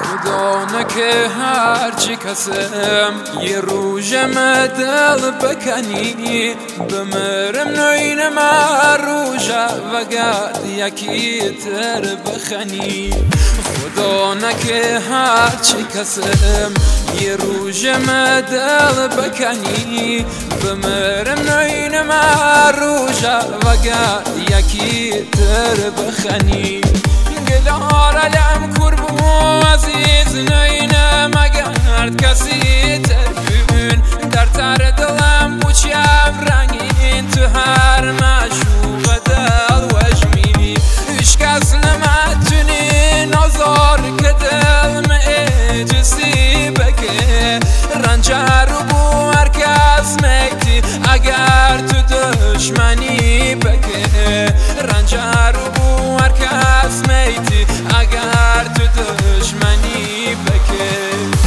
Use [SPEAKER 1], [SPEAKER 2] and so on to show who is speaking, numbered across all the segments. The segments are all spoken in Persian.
[SPEAKER 1] خدا نکه هرچی کسم یه روژم دل بکنی بمرم نوینم روژه وگرد یکی تر بخنی خدا نکه هرچی کسم یه روژم دل بکنی بمرم نوینم روژه وگرد یکی تر بخنی گلار علم کربو عزیز نوینم اگرد کسی تربون در تر دلم بوچم رنگین تو هر مشوق دل وجمی هیچ کس نمتونی نازار که دل مجسی بگه رنجه رو بو هر کس میتی اگر تو دشمنی بگه رنجه رو بو هر کس میتی اگر تو دشمنی بگه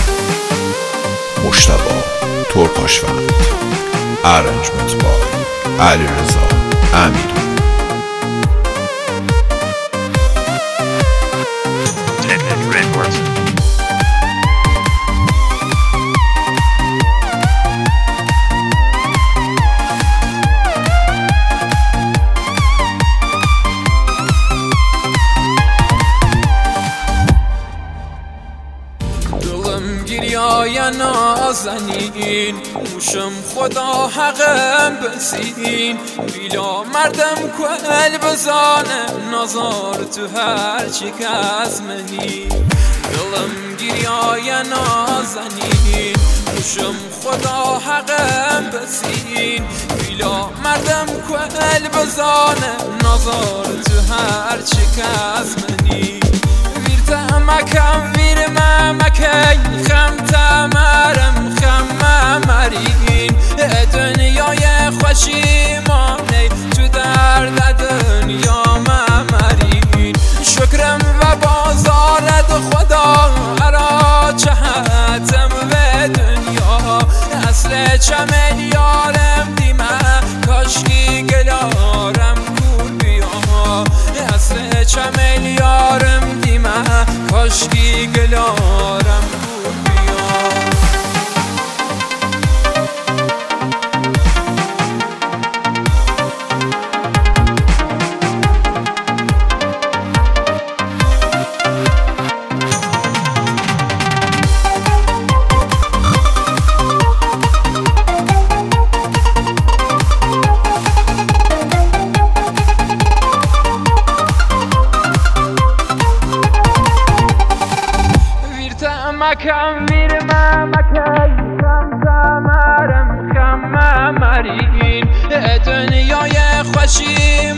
[SPEAKER 2] مجتبی ترکاشفند ارنجمنت بای علیرضا امیری
[SPEAKER 1] گریای نازنین موشم خدا حقم بسین بیلا مردم کل بزانه نازار تو هر چی کس منی دلم گریای نازنین موشم خدا حقم بسین بیلا مردم کل بزانه نازار تو هر چی کس منی مکم ویر ممکی خم تمرم خم ممرین دنیای خوشیمانی تو درد دنیا ممرین شکرم و بازارد خدا ارا چهتم و دنیا اصل چمن یارم دیمه کاشکی گلارم کور بیا اصل چمن یارم دیمه کاشکی گلارم کور بیا مکم ویر ممکی خم تمرم خم ممرین دنیای خوشیم